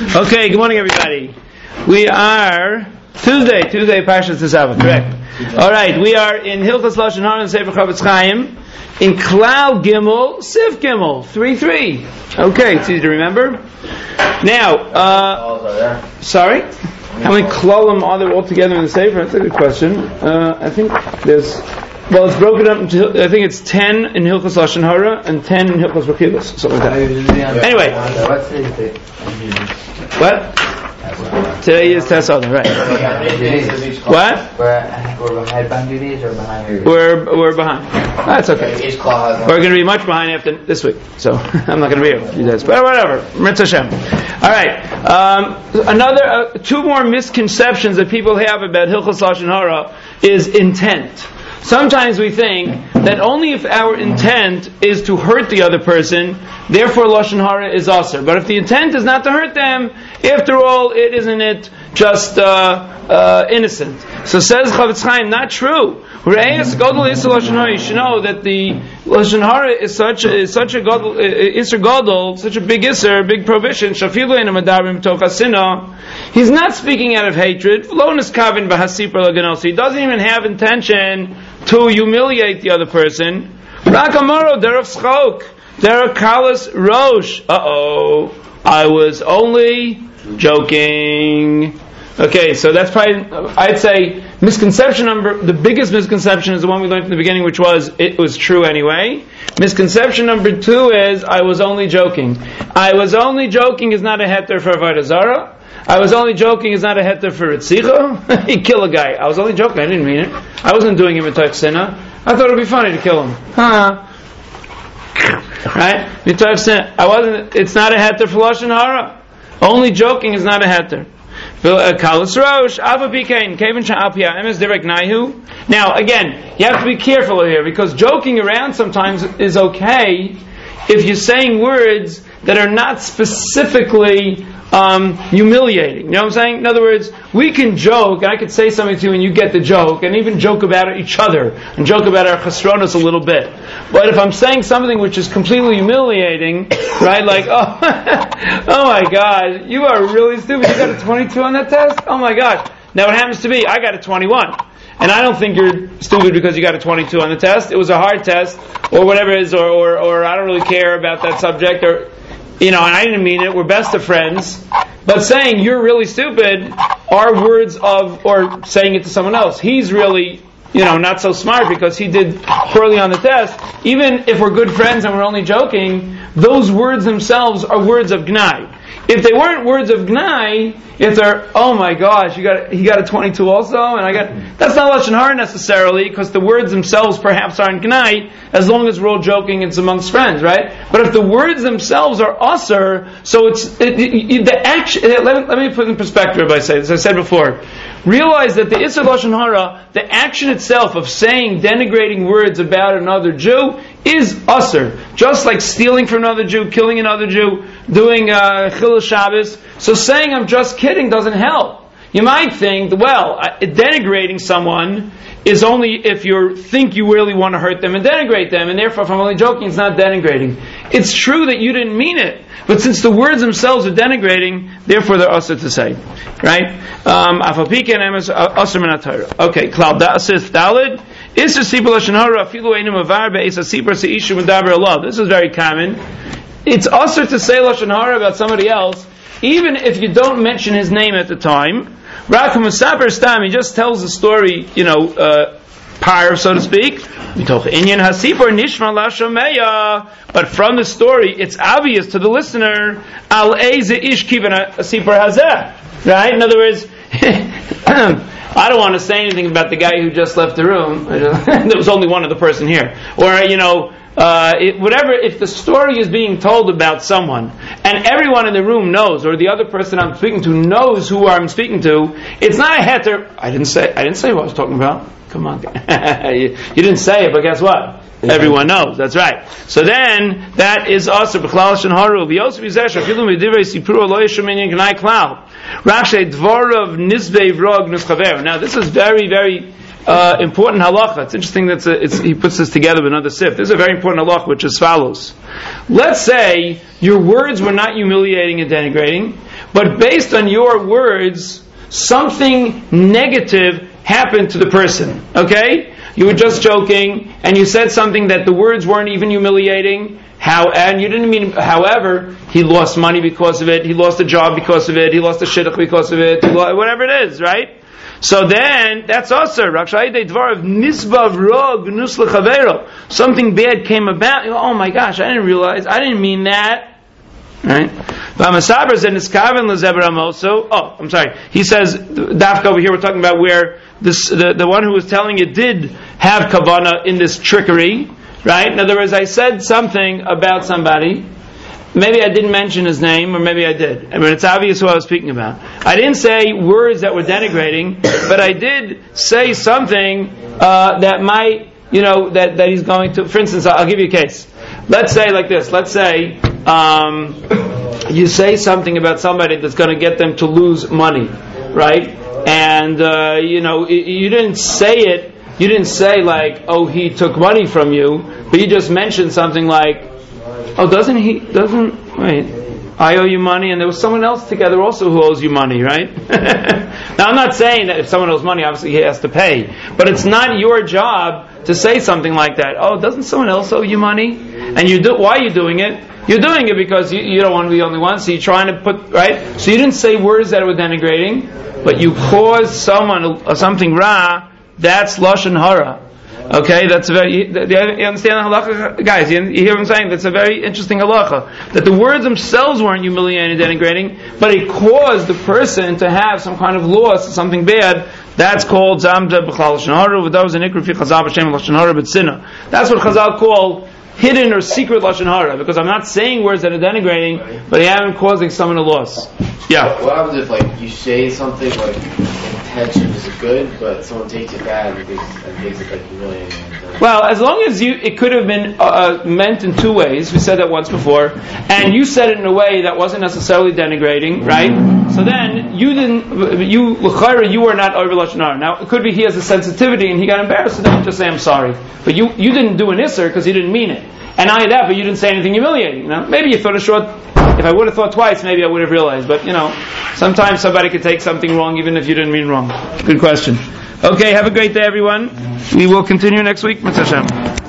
Okay, good morning, everybody. We are Tuesday, Parshas Tisava, correct? All right, we are in Hilchos Lashon Hara and Sefer Chavetz Chaim in Klal Gimel, Sif Gimel, 3-3. Okay, it's easy to remember. Now, sorry, how many klalim are there all together in the Sefer? That's a good question. I think there's. Well, it's broken up into, I think it's 10 in Hilchos Lashon Hara and 10 in Hilchos Rechilos, something like that. Anyway. What? Today is Tes Adar, right. What? We're behind duties or behind? We're behind. That's okay. We're going to be much behind after this week, so I'm not going to be here for you guys. But whatever. Mitzvah Hashem. Alright. Another, two more misconceptions that people have about Hilchos Lashon Hara is intent. Sometimes we think that only if our intent is to hurt the other person, therefore Lashon Hara is aser. But if the intent is not to hurt them, after all, isn't it just innocent? So says Chavetz Chaim, not true. You should know that the Lashon Hara is such a gadol, Isser gadol, such a big Isser, big prohibition. He's not speaking out of hatred. He doesn't even have intention to humiliate the other person. I was only joking. Okay, so that's probably, I'd say, the biggest misconception is the one we learned in the beginning, which was, it was true anyway. Misconception number 2 is, I was only joking. I was only joking is not a heter for Avodah Zarah. I was only joking is not a heter for Ritzicha. He killed a guy. I was only joking, I didn't mean it. I wasn't doing him a Toich Sinah. I thought it would be funny to kill him. Right? It's not a heter for Lashon Hara. Only joking is not a heter. Now again, you have to be careful here, because joking around sometimes is okay if you're saying words that are not specifically humiliating. You know what I'm saying? In other words, we can joke, and I could say something to you and you get the joke, and even joke about each other, and joke about our chesronos a little bit. But if I'm saying something which is completely humiliating, right, like, oh my God, you are really stupid, you got a 22 on that test? Oh my God. Now it happens to be, I got a 21. And I don't think you're stupid because you got a 22 on the test. It was a hard test, or whatever it is, or I don't really care about that subject, or, and I didn't mean it, we're best of friends. But saying you're really stupid are words of, or saying it to someone else, he's really, not so smart because he did poorly on the test. Even if we're good friends and we're only joking, those words themselves are words of gnai. If they weren't words of gnai, if they're, oh my gosh, he got a 22 also, and that's not Lashon Hara necessarily, because the words themselves perhaps aren't gnai, as long as we're all joking, it's amongst friends, right? But if the words themselves are aser, so the action, let me put in perspective, as I said before. Realize that the Isser Lashon Hara, the action itself of saying denigrating words about another Jew, is aser. Just like stealing from another Jew, killing another Jew, doing Chilul Shabbos. So saying I'm just kidding doesn't help. You might think, denigrating someone is only if you think you really want to hurt them and denigrate them, and therefore if I'm only joking, it's not denigrating. It's true that you didn't mean it, but since the words themselves are denigrating, therefore they're usher to say. Right? Okay, Klal Sif Dalid. This is very common. It's usher to say Lashon Hara about somebody else, even if you don't mention his name at the time. He just tells the story, par, so to speak. But from the story, it's obvious to the listener, right? In other words, I don't want to say anything about the guy who just left the room. There was only one other person here. Or, if the story is being told about someone, and everyone in the room knows, or the other person I'm speaking to knows who I'm speaking to, it's not a heter. I didn't say what I was talking about. Come on. You didn't say it, but guess what? Everyone knows. That's right. So then, that is also b'chlal Lashon Hara. V'yosef yizesh afilu midivrei sipuro lo yishum inyan gnai klal. Rakshay dvorav nizbei vrog nischaver. Now, this is very, very important halacha. It's interesting that he puts this together with another sif. This is a very important halacha, which is as follows. Let's say your words were not humiliating and denigrating, but based on your words, something negative happened to the person. Okay? You were just joking, and you said something that the words weren't even humiliating. And you didn't mean, however, he lost money because of it, he lost a job because of it, he lost a shidduch because of it, whatever it is, right? So then, that's also something bad came about. Oh my gosh, I didn't realize, I didn't mean that. Right? Oh, I'm sorry. He says, Dafka over here, we're talking about where the one who was telling it did have kavanah in this trickery. Right? In other words, I said something about somebody. Maybe I didn't mention his name, or maybe I did. I mean, it's obvious who I was speaking about. I didn't say words that were denigrating, but I did say something that might, that he's going to. For instance, I'll give you a case. Let's say like this. Let's say you say something about somebody that's going to get them to lose money, right? And you didn't say it. You didn't say like, oh, he took money from you, but you just mentioned something like, oh, I owe you money, and there was someone else together also who owes you money, right? Now, I'm not saying that if someone owes money, obviously he has to pay, but it's not your job to say something like that. Oh, doesn't someone else owe you money? And why are you doing it? You're doing it because you don't want to be the only one, so you're trying to put, right? So you didn't say words that were denigrating, but you caused someone something ra. That's lashon hara. Okay, that's you understand the halacha, guys? You hear what I'm saying? That's a very interesting halacha. That the words themselves weren't humiliating, denigrating, but it caused the person to have some kind of loss, something bad. That's called zamda b'chal lashon hara. V'davos anikru fi chazal b'shem lashon hara b'tzina. That's what Chazal call hidden or secret lashon hara, because I'm not saying words that are denigrating, but I am causing someone a loss. Yeah. What happens if you say something intention is good, but someone takes it bad and thinks it humiliating? Well, as long as it could have been meant in two ways. We said that once before, and you said it in a way that wasn't necessarily denigrating, right? So then you were not over lashon hara. Now it could be he has a sensitivity and he got embarrassed, so then you just say I'm sorry. But you didn't do an isser because you didn't mean it, and not only that, but you didn't say anything humiliating. Maybe you thought a short. If I would have thought twice, maybe I would have realized. But sometimes somebody could take something wrong even if you didn't mean wrong. Good question. Okay, have a great day, everyone. We will continue next week. Mitzvah Hashem.